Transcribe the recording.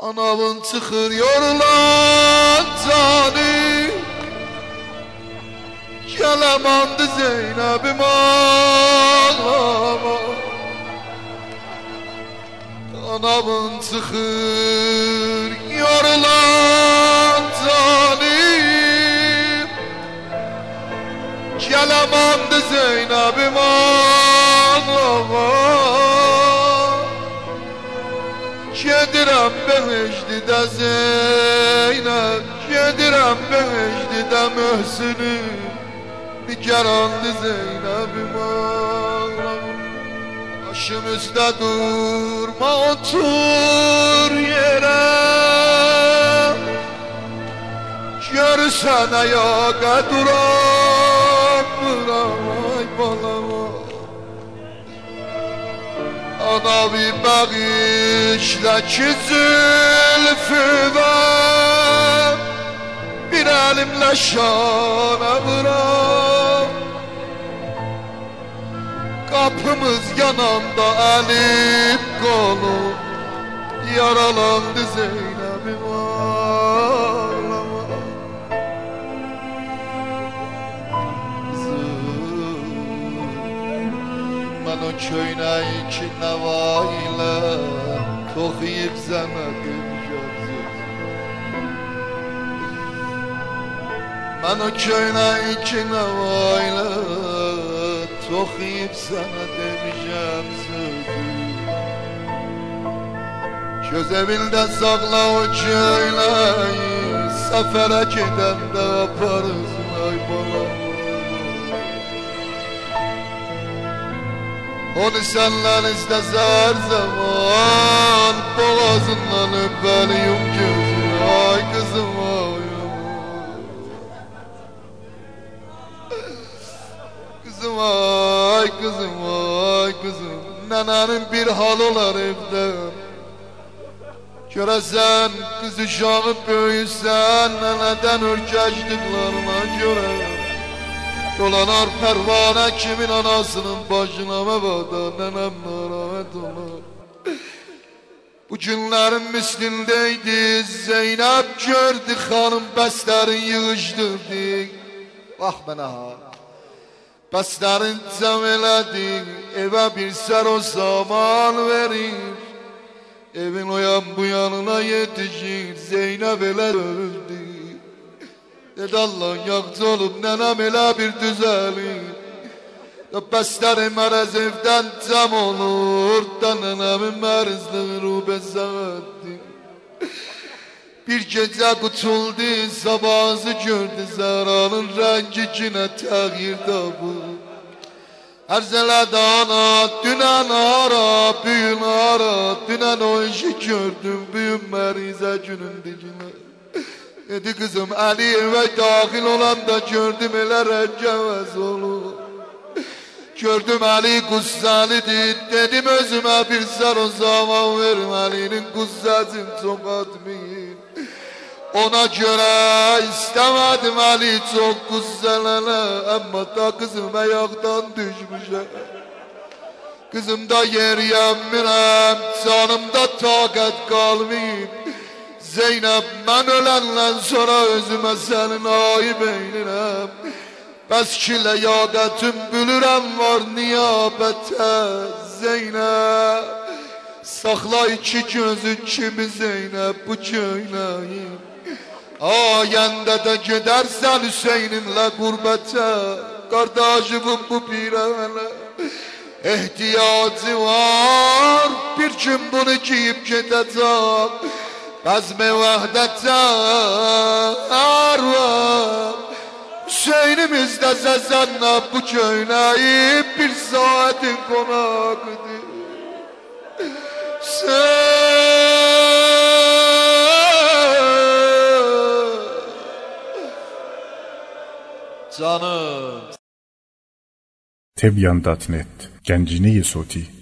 Anamın çıkır yorulan canı, gelemandı Zeynep'im ağlama. Anamın çıkır yorulan canı, gelemandı Zeynep'im ağlama. Gedirəm behiştide Zeynep, gedirəm behiştide Möhsünüm, nigarandı Zeynep'im ağlam. Başım üstte durma, otur yere, görürsen ayağa duramıram, ay balama. Ana bir bağışla ki zülfüme, bir elimle şana vuram. Kapımız yananda elim kolum, yaralandı Zeynep'im ağlama. Ben o köyneyi ki nevayla toxuyub zəmədim gözüm. Ben o köyneyi ki nevayla toxuyub zəmədim gözüm. Göz evində sağla o köyneyi, səfərə gedəndə aparırsın ay balam. Onu senden isteser zaman, boğazından öpeliyim gözünü, ay kızım ay. Kızım ay, kızım ay, kızım. Nenenin bir hal olar evde. Göresen kız uşağı böyüsen, neneden ürkəcliklarına göre. Dolanar pervane kimin anasının başına mevada, nenem narahat olar. Bu günlerin mislindeydi Zeynep, gördü hanım bəslərin yığışdırdı. Bax mənə ha, bəslərin cəm elədi, evə bir sər o zaman verir. Evin o yan bu yanına yetişir, Zeynep elə öldü. Dedi Allah yağcı olup nenem elə bir düzelir. Bəslərim mərəz evdən cəm olur, da nenemin mərizliği rubezədir. Bir gecə qutuldu, sabahı gördü, Zəhranın rəngi yine təğyir tapır. Ərz elədi ana, dünən ara, büyün ara, dünən o işi gördüm, büyün mərizə günündür yine. Dedi kızım Ali eve dahil olanda gördüm elə rəngəvəz olur. Gördüm Ali quzzəlidir, dedim özümə bir sər o zaman verim, Ali'nin quzzəsin çok atmayın. Ona göre istemedim Ali çok quzzələnə, amma da kızım ayaqdan düşmüşəm. Kızım da yeriyəmirəm, canımda taqət qalmayıb. Zeynep ben ölenden sonra özüme senin ayıp eylirəm. Bəs ki ləyaqətim bülürəm var niyabətə Zeynep. Saxla iki gözü kimi Zeynep bu köynəyim. Ayəndə də gedərsən Hüseynimlə qurbətə, qardaşımın bu pirənə ehtiyacı var. Bir gün bunu giyib gedəcəm, Bəzm-i vəhdətə arvar. Hüseynimizdə zəzənlə bu köynəyib bir saatin qonaqıdır. Canım. Tebyan.net Gənciniyi Soti